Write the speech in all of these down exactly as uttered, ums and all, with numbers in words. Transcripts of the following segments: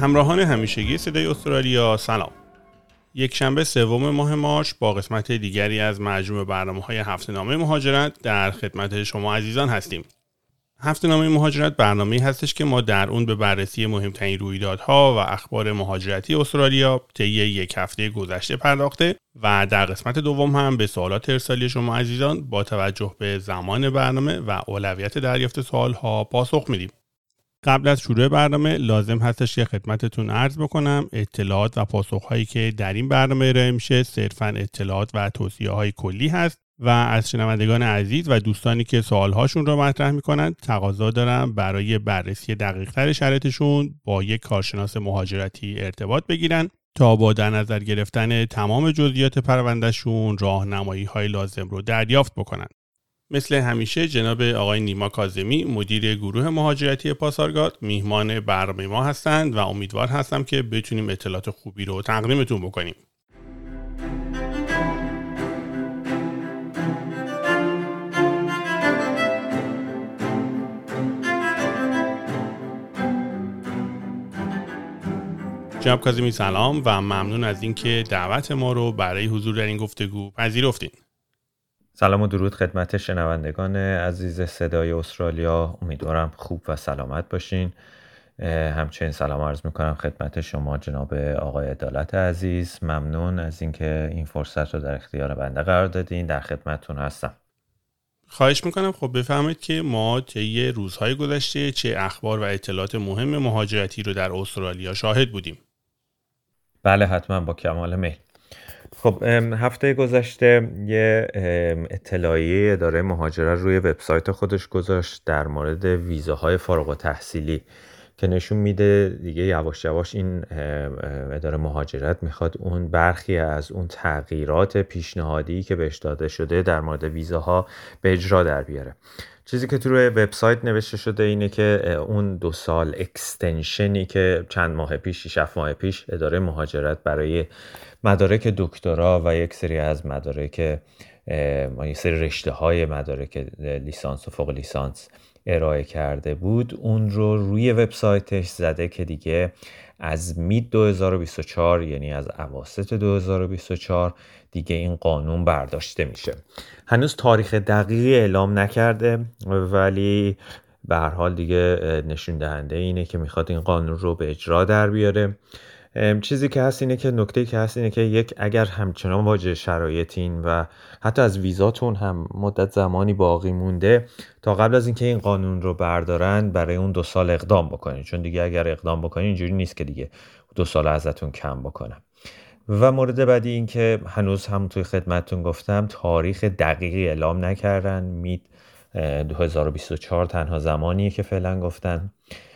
همراهان همیشگی صدای استرالیا سلام. یک شنبه سوم ماه مارس با قسمت دیگری از مجموع برنامه‌های هفته‌نامه مهاجرت در خدمت شما عزیزان هستیم. هفته‌نامه مهاجرت برنامه‌ای هستش که ما در اون به بررسی مهمترین رویدادها و اخبار مهاجرتی استرالیا طی یک هفته گذشته پرداخته و در قسمت دوم هم به سوالات ارسالی شما عزیزان با توجه به زمان برنامه و اولویت دریافت سوال‌ها پاسخ میدیم. قبل از شروع برنامه لازم هستش که خدمتتون عرض بکنم اطلاعات و پاسخهایی که در این برنامه ارائه میشه صرفاً اطلاعات و توصیه‌های کلی هست و از شنوندگان عزیز و دوستانی که سوالهاشون رو مطرح میکنن تقاضا دارم برای بررسی دقیق‌تر شرایطشون با یک کارشناس مهاجرتی ارتباط بگیرن تا با در نظر گرفتن تمام جزئیات پروندهشون راهنمایی‌های لازم رو دریافت بکنن. مثل همیشه جناب آقای نیما کاظمی مدیر گروه مهاجرتی پاسارگاد میهمان برنامه ما هستند و امیدوار هستم که بتونیم اطلاعات خوبی رو تقدیمتون بکنیم. جناب کاظمی سلام و ممنون از اینکه دعوت ما رو برای حضور در این گفتگو پذیرفتین. سلام و درود خدمت شنوندگان عزیز صدای استرالیا. امیدوارم خوب و سلامت باشین. همچنین سلام عرض میکنم خدمت شما جناب آقای عدالت عزیز. ممنون از اینکه این فرصت رو در اختیار بنده قرار دادین. در خدمتتون هستم. خواهش میکنم خب بفرمایید که ما طی روزهای گذشته چه اخبار و اطلاعات مهم مهاجرتی رو در استرالیا شاهد بودیم. بله حتما با کمال میل. خب هفته گذشته یه اطلاعیه اداره مهاجرت روی وبسایت خودش گذاشت در مورد ویزاهای فارغ التحصیلی که نشون میده دیگه یواش یواش این اداره مهاجرت میخواد اون برخی از اون تغییرات پیشنهادی که بهش داده شده در مورد ویزاها به اجرا در بیاره. چیزی که تو روی وبسایت نوشته شده اینه که اون دو سال اکستنشنی که چند ماه پیش شش ماه پیش اداره مهاجرت برای مدارک دکترا و یک سری از مدارک یک سری رشته‌های مدارک لیسانس و فوق لیسانس ارائه کرده بود اون رو روی وبسایتش زده که دیگه از مید دو هزار و بیست و چهار یعنی از اواسط دو هزار و بیست و چهار دیگه این قانون برداشته میشه. هنوز تاریخ دقیقی اعلام نکرده ولی به هر حال دیگه نشون دهنده اینه که میخواد این قانون رو به اجرا در بیاره. چیزی که هست اینه که نکته که هست اینه که یک اگر همچنان مواجه شرایطین و حتی از ویزاتون هم مدت زمانی باقی مونده تا قبل از اینکه این قانون رو بردارن برای اون دو سال اقدام بکنین، چون دیگه اگر اقدام بکنین اینجوری نیست که دیگه دو سال ازتون کم بکنن. و مورد بعدی این که هنوز هم توی خدمتتون گفتم تاریخ دقیقی اعلام نکردن. مید دو هزار و بیست و چهار تنها زمانیه که فعلا گفتن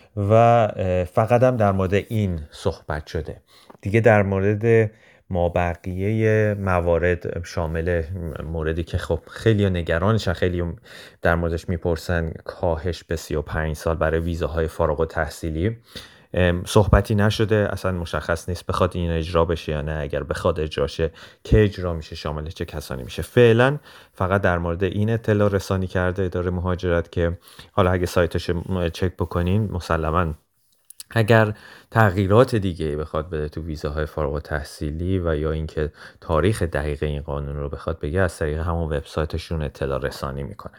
و فقط هم در مورد این صحبت شده. دیگه در مورد ما بقیه موارد شامل موردی که خب خیلی نگرانشن، خیلی در موردش میپرسن، کاهش به سی و پنج سال برای ویزاهای فارغ التحصیلی صحبتی نشده. اصلا مشخص نیست بخواد این اجرا بشه یا نه. اگر بخواد اجرا شه که اجرا میشه، شامل چه کسانی میشه. فعلا فقط در مورد این اطلاع رسانی کرده اداره مهاجرت که حالا اگه سایتش چک بکنین مسلماً اگر تغییرات دیگه بخواد بده تو ویزاهای فارغ التحصیلی و یا اینکه تاریخ دقیق این قانون رو بخواد بگه از طریق همون وبسایتشون اطلاع رسانی میکنه.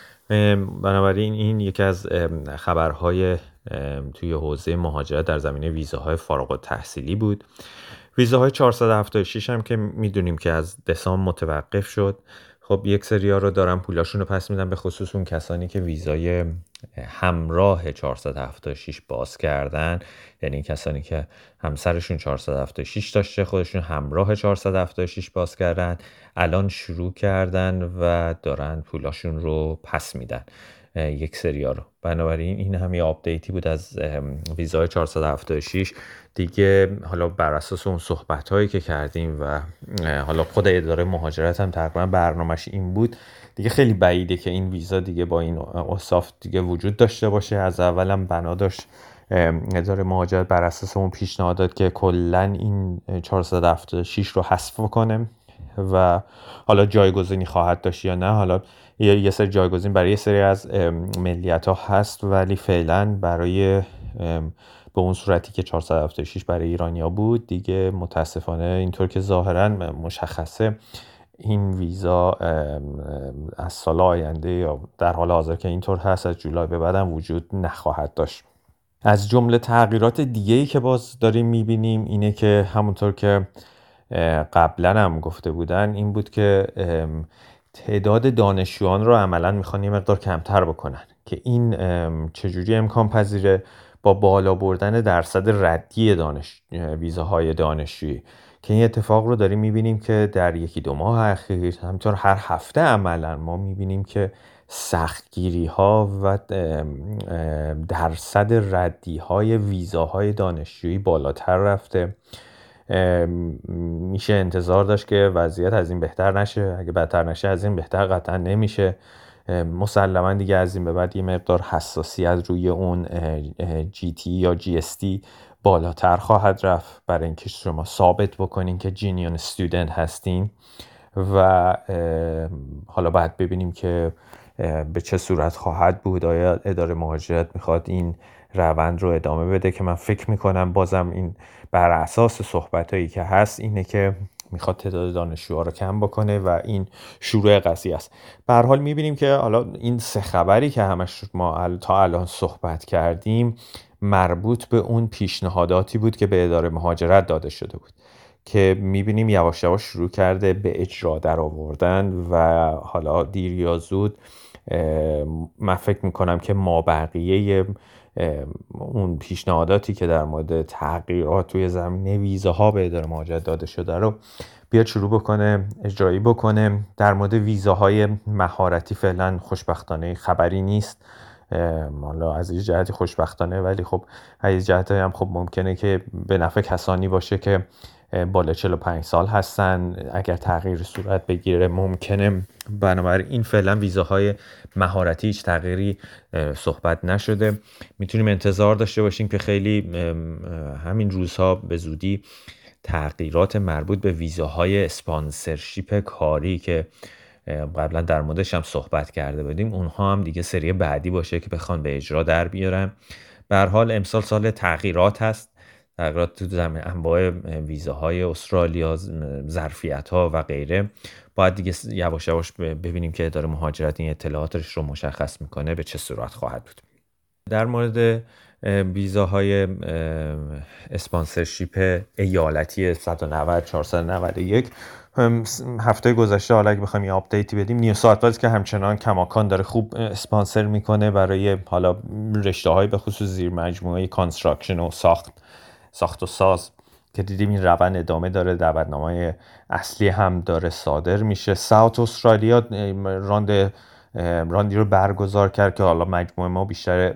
بنابراین این یکی از خبرهای توی حوزه مهاجرت در زمینه ویزاهای فارغ التحصیلی بود. ویزاهای چهارصد و هفتاد و شش هم که میدونیم که از دسامبر متوقف شد. خب یک سریا رو دارن پولاشون رو پس میدن، به خصوص اون کسانی که ویزای همراه چهارصد و هفتاد و شش باز کردن، یعنی کسانی که همسرشون چهارصد و هفتاد و شش داشته خودشون همراه چهارصد و هفتاد و شش باز کردن، الان شروع کردن و دارن پولاشون رو پس میدن یک سریا رو. بنابراین این هم یه آپدیتی بود از ویزای چهارصد و هفتاد و شش دیگه. حالا بر اساس اون صحبت‌هایی که کردیم و حالا خود اداره مهاجرت هم تقریبا برنامه‌اش این بود، دیگه خیلی بعیده که این ویزا دیگه با این اوصاف دیگه وجود داشته باشه. از اولم بنا داشت اداره مهاجرت بر اساس اون پیشنهادات که کلا این چهارصد و هفتاد و شش رو حذف کنه و حالا جایگزینی خواهد داشت یا نه. حالا یه سری جایگزین برای یه سری از ملیت‌ها هست ولی فعلا برای به اون صورتی که چهارصد و هفتاد و شش برای ایرانیا بود دیگه متاسفانه اینطور که ظاهرا مشخصه این ویزا از سال آینده یا در حال حاضر که اینطور هست از جولای به بعد هم وجود نخواهد داشت. از جمله تغییرات دیگه‌ای که باز داریم می‌بینیم اینه که همونطور که قبلا هم گفته بودن این بود که تعداد دانشجویان رو عملاً میخوان یه مقدار کمتر بکنن که این چجوری امکان پذیره؟ با بالا بردن درصد ردی دانش ویزاهای دانشجویی که این اتفاق رو داریم میبینیم که در یکی دو ماه اخیر همینطور هر هفته عملاً ما میبینیم که سختگیری ها و درصد ردی های ویزاهای دانشجویی بالاتر رفته. میشه انتظار داشت که وضعیت از این بهتر نشه، اگه بدتر نشه از این بهتر قطعا نمیشه. مسلما دیگه از این به بعد یه مقدار حساسیت روی اون جی تی یا جی اس تی بالاتر خواهد رفت برای اینکه شما ثابت بکنین که جینیون استودنت هستین و حالا باید ببینیم که به چه صورت خواهد بود. آیا اداره مهاجرت میخواد این روند رو ادامه بده که من فکر میکنم بازم این بر اساس صحبتایی که هست اینه که میخواد تعداد دانشجوها رو کم بکنه و این شروع قضیه است. به هر حال میبینیم که حالا این سه خبری که همش ما تا الان صحبت کردیم مربوط به اون پیشنهاداتی بود که به اداره مهاجرت داده شده بود که میبینیم یواش یواش شروع کرده به اجرا در آوردن و حالا دیر یا زود من فکر میکنم که مابقیه اون پیشنهاداتی که در مورد تغییرات توی زمینه ویزاها به اداره مهاجرت داده شده رو بیاد شروع بکنه اجرایی بکنه. در مورد ویزاهای مهارتی فعلا خوشبختانه خبری نیست، حالا از این جهتی خوشبختانه، ولی خب از جهتی هم خب ممکنه که به نفع کسانی باشه که بالا چهل و پنج سال هستن اگر تغییر صورت بگیره ممکنه. بنابراین این فعلا ویزاهای مهارتی هیچ تغییری صحبت نشده. میتونیم انتظار داشته باشیم که خیلی همین روزها به زودی تغییرات مربوط به ویزاهای اسپانسرشیپ کاری که قبلا در موردش هم صحبت کرده بودیم اونها هم دیگه سری بعدی باشه که بخوان به اجرا در بیارن. به هر حال امسال سال تغییرات هست، تغییرات تو زمین انواع ویزاهای استرالیا، ظرفیت‌ها و غیره. باید دیگه یواش یواش ببینیم که اداره مهاجرت این اطلاعاتش رو مشخص میکنه به چه صورت خواهد بود. در مورد ویزاهای اسپانسرشیپ ایالتی صد و نود چهارصد و نود و یک هفته گذشته حالا اگه بخوایم یه آپدیتی بدیم، نیو ساوت ولز که همچنان کماکان داره خوب اسپانسر میکنه برای حالا رشته‌های به خصوص زیر مجموعه کانستراکشن و ساخت ساخت و ساز که دیدیم این روند ادامه داره، دعوتنامه اصلی هم داره صادر میشه. ساوت استرالیا راند راندی رو برگزار کرد که حالا مجموعه ما بیشتر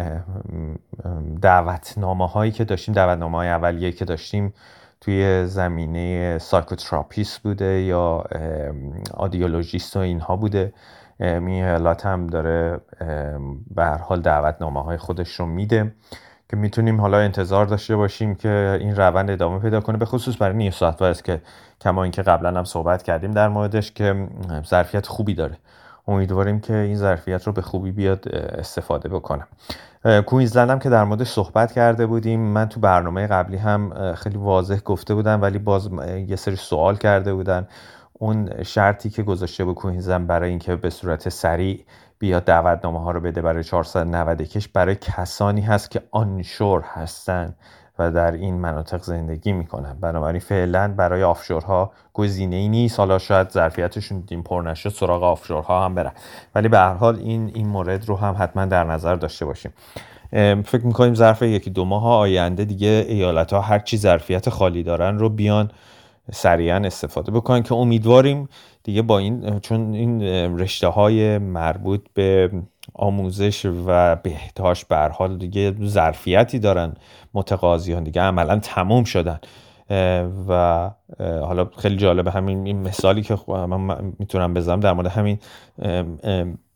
دعوتنامه هایی که داشتیم، دعوتنامه های اولیه که داشتیم توی زمینه سایکوتراپیست بوده یا آدیولوژیست و اینها بوده. میهالات هم داره به هر حال دعوتنامه های خودش رو میده که میتونیم حالا انتظار داشته باشیم که این روند ادامه پیدا کنه، به خصوص برای نیو ساوت ولز که کما اینکه قبلا هم صحبت کردیم در موردش که ظرفیت خوبی داره. امیدواریم که این ظرفیت رو به خوبی بیاد استفاده بکنم. کوینزلند هم که در موردش صحبت کرده بودیم، من تو برنامه قبلی هم خیلی واضح گفته بودم ولی باز یه سری سوال کرده بودن. اون شرطی که گذاشته بود کوینزلند برای اینکه به صورت سریع بیاد دعوتنامه ها رو بده برای چهارصد و نود کش برای کسانی هست که آنشور هستن و در این مناطق زندگی میکنن. بنابراین فعلا برای آفشورها گزینه‌ای نیست. حالا شاید ظرفیتشون دیم پر نشد سراغ آفشورها هم برن، ولی به هر حال این این مورد رو هم حتما در نظر داشته باشیم. فکر میکنیم ظرف یکی دو ماه آینده دیگه ایالت‌ها هر چی ظرفیت خالی دارن رو بیان سریعا استفاده بکنن که امیدواریم دیگه با این، چون این رشته‌های مربوط به آموزش و بهداشت به هر حال دیگه ظرفیتی دارن، متقاضیان دیگه عملا تموم شدن و حالا خیلی جالبه همین این مثالی که من میتونم بزنم در مورد همین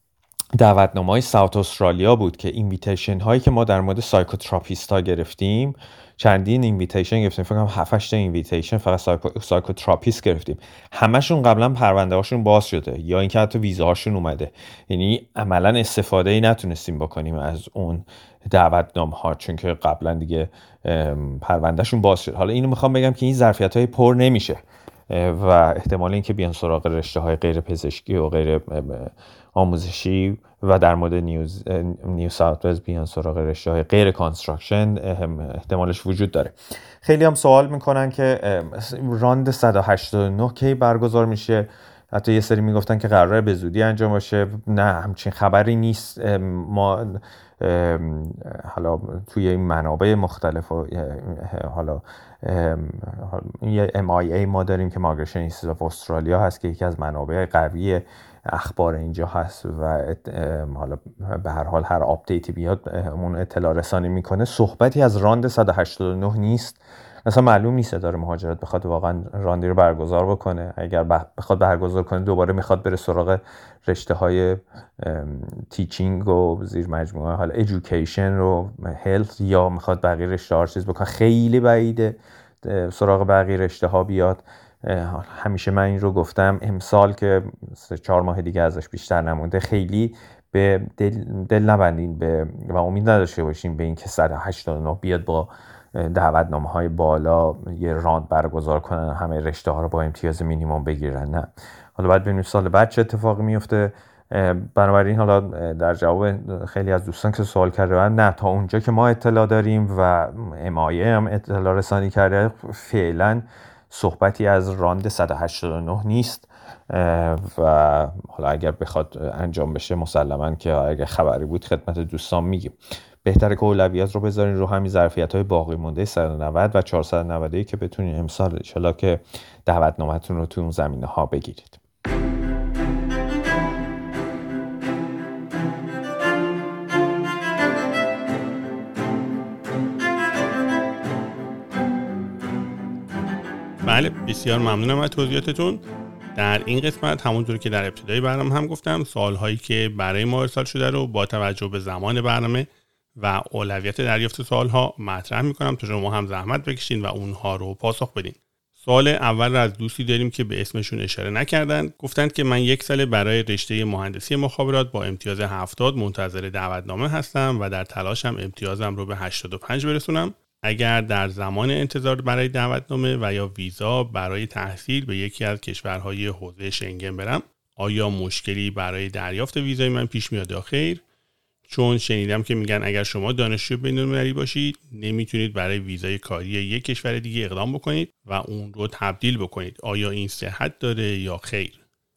دعوتنامه‌های ساوت استرالیا بود که اینویتیشن هایی که ما در مورد سایکوتراپیستا گرفتیم، چندین اینویتیشن گرفتیم، فکر کنم هفت هشت اینویتیشن فقط سایکو سایکوتراپیست گرفتیم، همشون قبلا پرونده هاشون باز شده یا اینکه حتی ویزاهاشون اومده، یعنی عملا استفاده ای نتونستیم بکنیم از اون دعوتنامه ها چون که قبلا دیگه پروندهشون باز شد. حالا اینو میخوام بگم که این ظرفیت های پر نمیشه و احتمال اینکه بیان سراغ رشته های غیر پزشکی و غیر آموزشی و در مورد نیوز نیو ساوت ولز بیان سراغ رشته های غیر کانستراکشن احتمالش وجود داره. خیلی هم سوال میکنن که راند صد و هشتاد و نه کی برگزار میشه، حتی یه سری میگفتن که قراره به زودی انجام باشه. نه، همچین خبری نیست. ما حالا توی این منابع مختلف و حالا یه ام آی ای ما داریم که Migration Institute of Australia هست که یکی از منابع قوی اخبار اینجا هست و حالا به هر حال هر آپدیتی بیاد اون اطلاع رسانی میکنه. صحبتی از راند صد و هشتاد و نه نیست، مثلا معلوم نیست اداره مهاجرت بخواد واقعا راندی رو برگزار بکنه. اگر بخواد برگزار کنه دوباره میخواد بره سراغ رشته های تیچینگ و زیر مجموعه حالا ایژوکیشن و هلت یا میخواد بقیه رشته ها چیز بکنه. خیلی بعیده سراغ بقیه رشته ها بیاد. همیشه من این رو گفتم، امسال که سه چهار ماه دیگه ازش بیشتر نمونده، خیلی به دل, دل نبندین به و امید نداشته باشین به این که صد و هشتاد و نه بیاد با دعوتنامه های بالا یه راند برگزار کنن همه رشته ها رو با امتیاز مینیمم بگیرن. نه، حالا باید ببینیم سال بعد چه اتفاقی میفته. بنابراین حالا در جواب خیلی از دوستان که سوال کرده، نه تا اونجا که ما اطلاع داریم و امایه هم اطلاع رسانی کرده فعلا صحبتی از راند صد و هشتاد و نه نیست و حالا اگر بخواد انجام بشه مسلماً که اگر خبری بود خدمت دوستان میگیم. بهتره که اولویت رو بذارین رو همین ظرفیت‌های باقی مونده صد و نود و چهارصد و نود که بتونین امسال ان شاءالله که دعوتنامه‌تون رو تو اون زمینه‌ها بگیرید. بله، بسیار ممنونم از توضیحاتتون. در این قسمت همونطور که در ابتدای برنامه هم گفتم، سوال‌هایی که برای ما ارسال شده رو با توجه به زمان برنامه و اولویت دریافت سوال‌ها مطرح می‌کنم تا شما هم زحمت بکشین و اونها رو پاسخ بدین. سوال اول از دوستی داریم که به اسمشون اشاره نکردن. گفتند که من یک سال برای رشته مهندسی مخابرات با امتیاز هفتاد منتظر دعوتنامه هستم و در تلاشم امتیازم رو به هشتاد و پنج برسونم. اگر در زمان انتظار برای دعوتنامه و یا ویزا برای تحصیل به یکی از کشورهای حوزه شنگن برم، آیا مشکلی برای دریافت ویزای من پیش میاد یا خیر؟ چون شنیدم که میگن اگر شما دانشجو بین‌المللی باشید نمیتونید برای ویزای کاری یک کشور دیگه اقدام بکنید و اون رو تبدیل بکنید. آیا این صحت داره یا خیر؟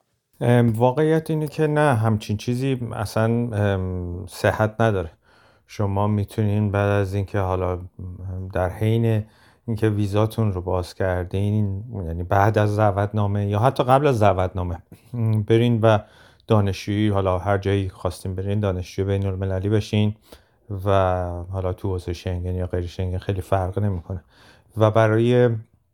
واقعیت اینه که نه، همچین چیزی اصلا صحت نداره. شما میتونین بعد از اینکه حالا در حین اینکه ویزاتون رو باز کردین، یعنی بعد از دعوتنامه یا حتی قبل از دعوتنامه، برین و دانشجویی حالا هر جایی خواستین برین دانشجوی بین المللی بشین و حالا تو حوزه شنگن یا غیر شنگن خیلی فرق نمیکنه و برای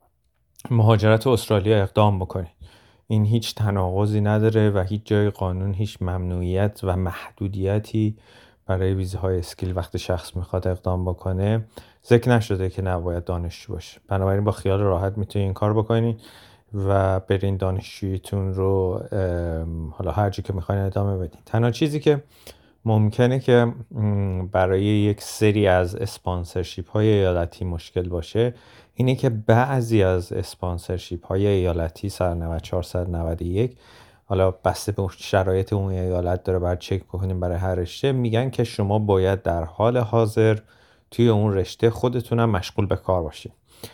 مهاجرت استرالیا اقدام بکنین. این هیچ تناقضی نداره و هیچ جای قانون هیچ ممنوعیت و محدودیتی برای ویزاهای اسکیل وقتی شخص میخواد اقدام بکنه ذکر نشده که نباید دانشجو باشه. بنابراین با خیال راحت میتونین این کار بکنین و برین دانشجوییتون رو حالا هر جایی که میخواین ادامه بدین. تنها چیزی که ممکنه که برای یک سری از اسپانسرشیپ های ایالتی مشکل باشه اینه که بعضی از اسپانسرشیپ های ایالتی سر نود و چهار صد و نود و یک، حالا بسته به شرایط اون ایالت داره باید چک بکنیم برای هر رشته، میگن که شما باید در حال حاضر توی اون رشته خودتونم مشغول به کار باشید.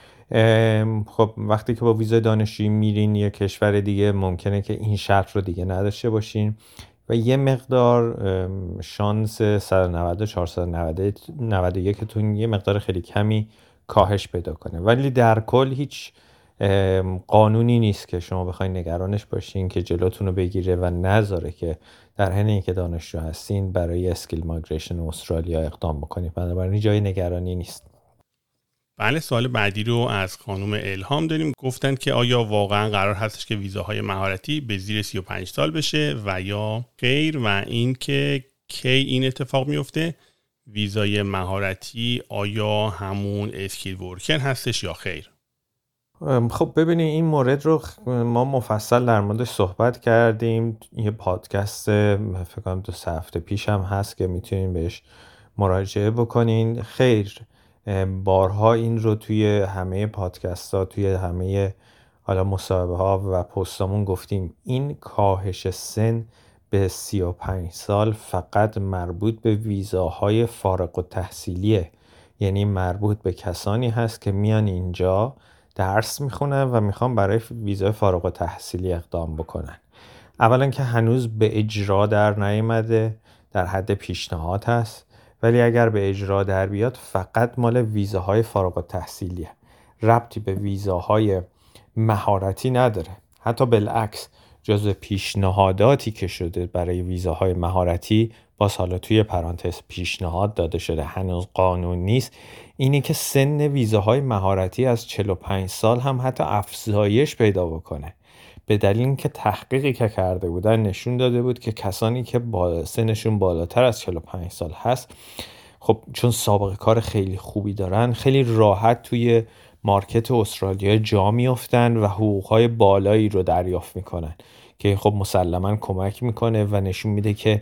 خب وقتی که با ویزای دانشجویی میرین یه کشور دیگه ممکنه که این شرط رو دیگه نداشته باشین و یه مقدار شانس صد و نود و چهارصد و نود و یک تون یه مقدار خیلی کمی کاهش پیدا کنه. ولی در کل هیچ قانونی نیست که شما بخواید نگرانش باشین که جلوتون رو بگیره و نذاره که در حین اینکه دانشجو هستین برای اسکیل مایگریشن استرالیا اقدام بکنید. بنابراین جای نگرانی نیست. بله، سوال بعدی رو از خانم الهام داریم. گفتن که آیا واقعا قرار هستش که ویزاهای مهارتی به زیر سی و پنج سال بشه و یا خیر، و این که کی این اتفاق میفته؟ ویزای مهارتی آیا همون اسکیل ورکر هستش یا خیر؟ خب ببینید این مورد رو ما مفصل در موردش صحبت کردیم. یه پادکست فکر کنم دو سه هفته پیش هم هست که میتونین بهش مراجعه بکنین. خیر، بارها این رو توی همه پادکست ها، توی همه حالا مصاحبه ها و پستامون گفتیم. این کاهش سن به سی و پنج سال فقط مربوط به ویزاهای فارغ التحصیلیه، یعنی مربوط به کسانی هست که میان اینجا درس میخونن و میخوان برای ویزای فارغ التحصیلی اقدام بکنن. اولا که هنوز به اجرا در نیامده، در حد پیشنهاد هست، ولی اگر به اجرا در بیاد فقط مال ویزاهای فارغ التحصیلیه، ربطی به ویزاهای مهارتی نداره. حتی بالعکس جزو پیشنهاداتی که شده برای ویزاهای مهارتی، باز حالا توی پرانتز پیشنهاد داده شده، هنوز قانون نیست، اینی که سن ویزاهای مهارتی از چهل و پنج سال هم حتی افزایش پیدا بکنه، به دلیل اینکه تحقیقی که کرده بودن نشون داده بود که کسانی که با سنشون بالاتر از چهل و پنج سال هست، خب چون سابقه کار خیلی خوبی دارن، خیلی راحت توی مارکت استرالیا جا میافتن و حقوقهای بالایی رو دریافت میکنن که خب مسلماً کمک میکنه و نشون میده که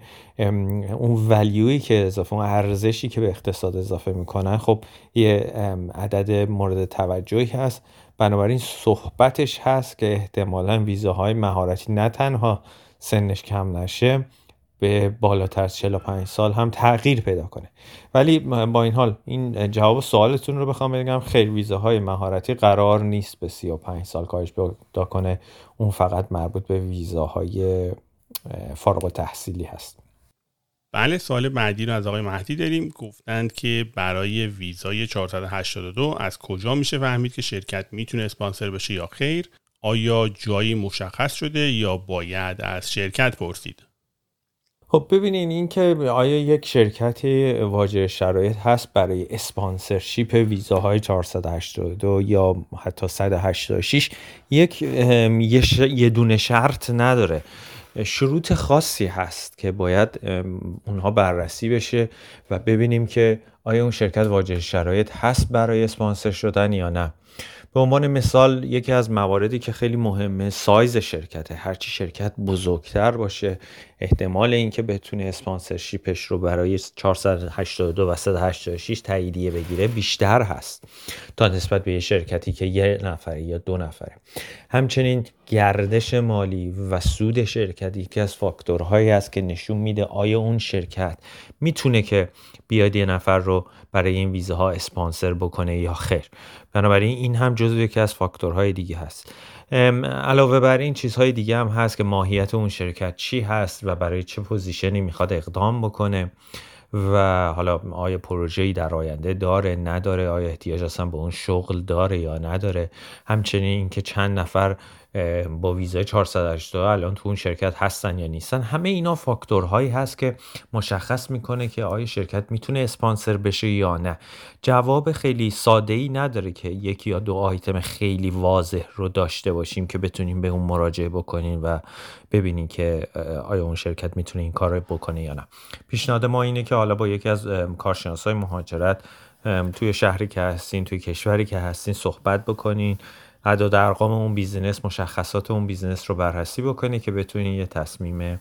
اون ولیویی که اضافه، اون ارزشی که به اقتصاد اضافه میکنن، خب یه عدد مورد توجهی هست. بنابراین صحبتش هست که احتمالاً ویزاهای مهارتی نه تنها سنش کم نشه، به بالاتر از چهل و پنج سال هم تغییر پیدا کنه. ولی با این حال این جواب سوالتون رو بخوام بگم، خیر، ویزاهای مهارتی قرار نیست به سی و پنج سال کاهش پیدا کنه، اون فقط مربوط به ویزاهای فارغ التحصیلی هست. بله، سوال بعدی رو از آقای مهدی داریم. گفتند که برای ویزای چهارصد و هشتاد و دو از کجا میشه فهمید که شرکت میتونه اسپانسر بشه یا خیر؟ آیا جایی مشخص شده یا باید از شرکت پرسید؟ خب ببینین این که آیا یک شرکت واجد شرایط هست برای اسپانسرشیپ ویزاهای چهارصد و هشتاد و دو یا حتی صد و هشتاد و شش، یک یه, ش... یه دونه شرط نداره، شروط خاصی هست که باید اونها بررسی بشه و ببینیم که آیا اون شرکت واجد شرایط هست برای اسپانسر شدن یا نه. به عنوان مثال یکی از مواردی که خیلی مهمه سایز شرکته. هرچی شرکت بزرگتر باشه، احتمال اینکه بتونه اسپانسرشیپش رو برای چهارصد و هشتاد و دو و صد و هشتاد و شش تاییدیه بگیره بیشتر هست تا نسبت به یه شرکتی که یه نفره یا دو نفره. همچنین گردش مالی و سود شرکتی که از فاکتورهایی هست که نشون میده آیا اون شرکت میتونه که بیاد یه نفر رو برای این ویزاها اسپانسر بکنه یا خیر. بنابراین این هم جزو یکی از فاکتورهای دیگه هست. علاوه بر این چیزهای دیگه هم هست که ماهیت اون شرکت چی هست و برای چه پوزیشنی میخواد اقدام بکنه و حالا آیا پروژه‌ای در آینده داره نداره، آیا احتیاج اصلا به اون شغل داره یا نداره. همچنین اینکه چند نفر با ویزای چهارصد و هشتاد و دو الان تو اون شرکت هستن یا نیستن. همه اینا فاکتورهایی هست که مشخص میکنه که آیا شرکت میتونه اسپانسر بشه یا نه. جواب خیلی ساده‌ای نداره که یکی یا دو آیتم خیلی واضح رو داشته باشیم که بتونیم به اون مراجعه بکنیم و ببینیم که آیا اون شرکت میتونه این کار رو بکنه یا نه. پیشنهاد ما اینه که حالا با یکی از کارشناسای مهاجرت توی شهری که هستین، توی کشوری که هستین صحبت بکنین، اعداد ارقام اون بیزینس، مشخصات اون بیزینس رو بررسی بکنی که بتونی یه تصمیم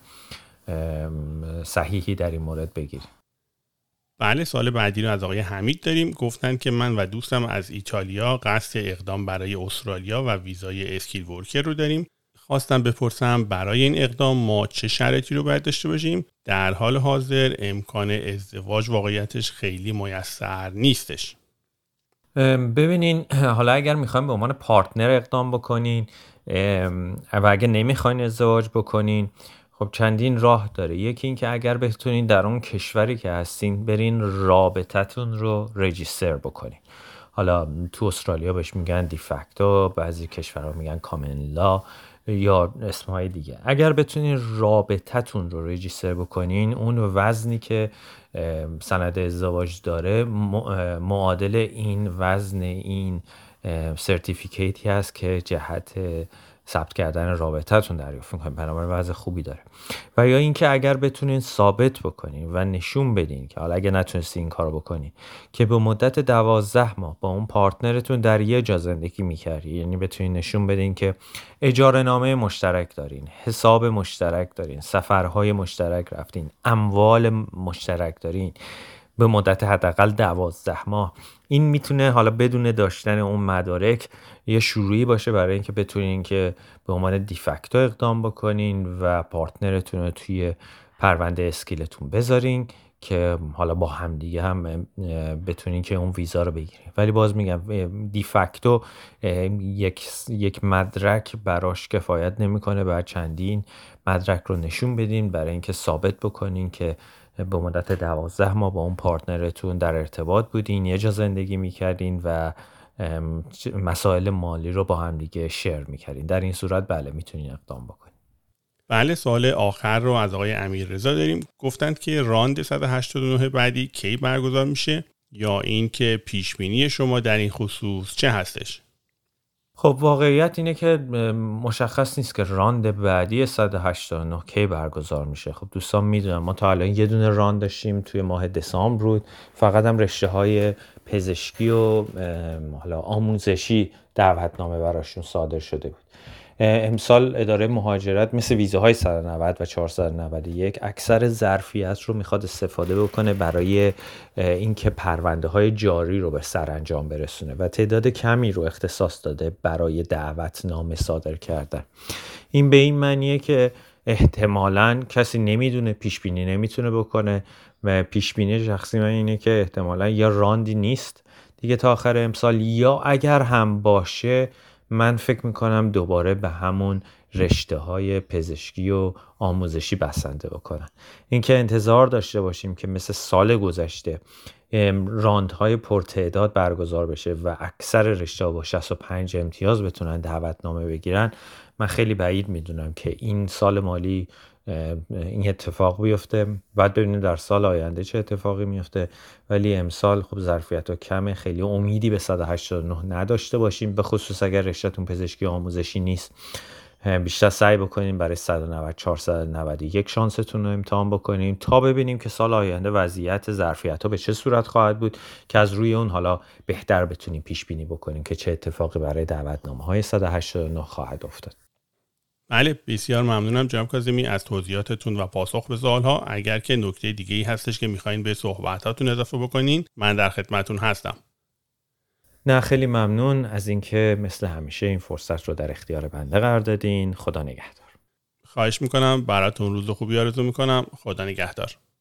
صحیحی در این مورد بگیری. بله، سوال بعدی رو از آقای حمید داریم. گفتن که من و دوستم از ایتالیا قصد اقدام برای استرالیا و ویزای اسکیل ورکر رو داریم. خواستم بپرسم برای این اقدام ما چه شرایطی رو باید داشته باشیم؟ در حال حاضر امکان ازدواج واقعیتش خیلی میسر نیستش. ببینین حالا اگر میخواین به عنوان پارتنر اقدام بکنین و اگر نمیخواین ازدواج بکنین، خب چندین راه داره. یکی این که اگر بتونین در اون کشوری که هستین برین رابطتون رو رجیستر بکنین. حالا تو استرالیا بهش میگن دیفکتو، بعضی کشورها میگن کامن لا، یا اسمهای دیگه. اگر بتونین رابطتون رو رجیستر بکنین، اون وزنی که سند ازدواج داره معادل این وزن این سرتیفیکیتی هست که جهت ثبت کردن رابطتون دریافت می‌کنین، بنابراین وضع خوبی داره. و یا اینکه اگر بتونین ثابت بکنین و نشون بدین که حالا اگه نتونستین این کارو بکنین که به مدت دوازده ماه با اون پارتنرتون در یه جا زندگی می‌کردین، یعنی بتونین نشون بدین که اجاره نامه مشترک دارین، حساب مشترک دارین، سفرهای مشترک رفتین، اموال مشترک دارین به مدت حداقل دوازده ماه، این میتونه حالا بدون داشتن اون مدارک یه شروعی باشه برای اینکه بتونین که به عنوان دیفکتو اقدام بکنین و پارتنرتون رو توی پرونده اسکیلتون بذارین که حالا با هم دیگه هم بتونین که اون ویزا رو بگیرین. ولی باز میگم دیفکتو یک یک مدرک براش کفایت نمیکنه، بعد چندین مدرک رو نشون بدین برای اینکه ثابت بکنین که به مدت دوازده ماه با اون پارتنرتون در ارتباط بودین، یه جا زندگی میکردین و مسائل مالی رو با هم دیگه شیر میکردین. در این صورت بله میتونین اقدام بکنین. بله، سوال آخر رو از آقای امیررضا داریم. گفتند که راند صد و هشتاد و نه بعدی کی برگزار میشه یا این که پیش بینی شما در این خصوص چه هستش؟ خب واقعیت اینه که مشخص نیست که راند بعدی صد و هشتاد و نه کی برگزار میشه. خب دوستان میدونن ما تا الان یه دونه راند داشتیم توی ماه دسامبر بود، فقط هم رشته های پزشکی و حالا آموزشی دعوتنامه براشون صادر شده بود. امسال اداره مهاجرت مثل ویزاهای صد و نود و چهارصد و نود و یک اکثر ظرفیت رو میخواد استفاده بکنه برای اینکه پرونده های جاری رو به سرانجام برسونه و تعداد کمی رو اختصاص داده برای دعوتنامه صادر کردن. این به این معنیه که احتمالاً کسی نمیدونه، پیش بینی نمیتونه بکنه و پیش بینی شخصی من اینه که احتمالاً یا راندی نیست دیگه تا آخر امسال، یا اگر هم باشه من فکر میکنم دوباره به همون رشته های پزشکی و آموزشی بسنده بکنن. اینکه انتظار داشته باشیم که مثل سال گذشته راندهای پرتعداد برگزار بشه و اکثر رشته ها با شصت و پنج امتیاز بتونن دعوتنامه بگیرن، من خیلی بعید میدونم که این سال مالی این اتفاق بیفته. بعد ببینیم در سال آینده چه اتفاقی میفته. ولی امسال خب ظرفیت ها کمه، خیلی امیدی به صد و هشتاد و نه نداشته باشیم، به خصوص اگر رشته‌تون پزشکی آموزشی نیست. بیشتر سعی بکنیم برای صد و نود چهارصد و نود و یک شانستون رو امتحان بکنیم تا ببینیم که سال آینده وضعیت ظرفیت ها به چه صورت خواهد بود که از روی اون حالا بهتر بتونیم پیش بینی بکنیم که چه اتفاقی برای دعوتنامه های صد و هشتاد و نه خواهد افتاد. بله، بسیار ممنونم جناب کاظمی از توضیحاتتون و پاسخ به سوالها. اگر که نکته دیگه ای هستش که میخواین به صحبتاتون اضافه بکنین، من در خدمتتون هستم. نه خیلی ممنون از اینکه مثل همیشه این فرصت رو در اختیار بنده قرار دادین. خدا نگهدار. خواهش میکنم، براتون روز خوبی آرزو میکنم. خدا نگهدار.